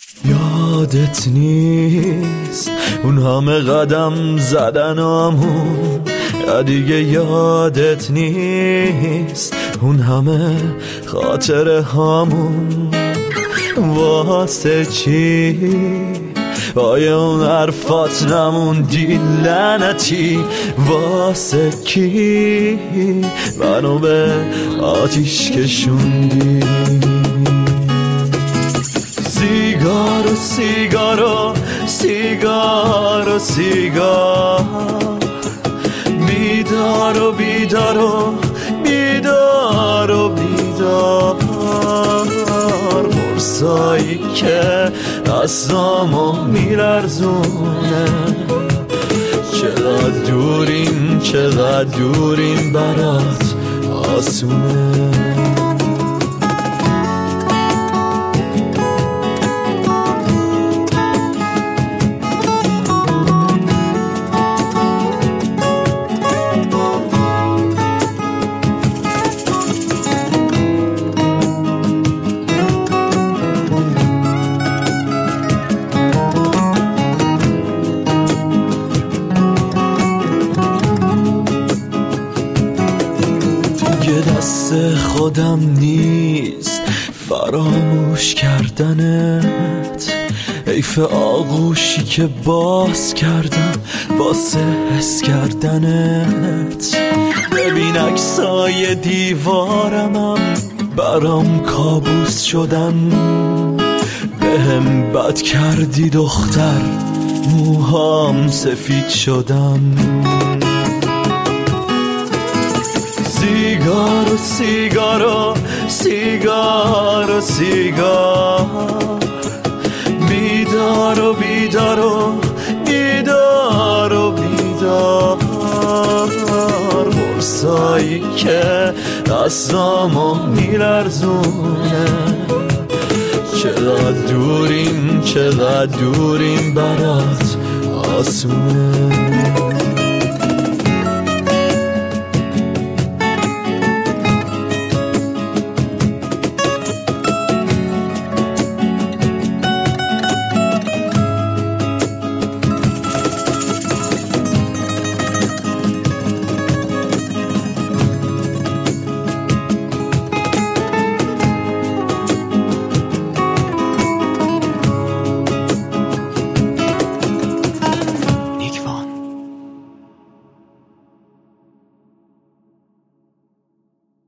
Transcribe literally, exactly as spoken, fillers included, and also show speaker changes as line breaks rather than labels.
یادت نیست اون همه قدم زدنامون، یا دیگه یادت نیست اون همه خاطره هامون. واسه چی آیا اون حرفات نموندی لعنتی؟ واسه کی منو به آتیش کشوندی؟ سیگار و سیگار و سیگار و سیگار، بیدار و بیدار و بیدار و بیدار، قرصایی که دستامو میلرزونه. چقدر دوریم چقدر دوریم برات آسونه. دست خودم نیست فراموش کردنت، حیف آغوشی که باز کردم واسه حس کردنت. ببین عکسای دیوارمم برام کابوس شدن، بهم بد کردی دختر موهام سفید شدن. سیگار و سیگار و سیگار و سیگار، بیدار و بیدار و بیدار و بیدار، قرصایی که دستامو میلرزونه. چقدر دوریم چقدر دوریم برات آسونه.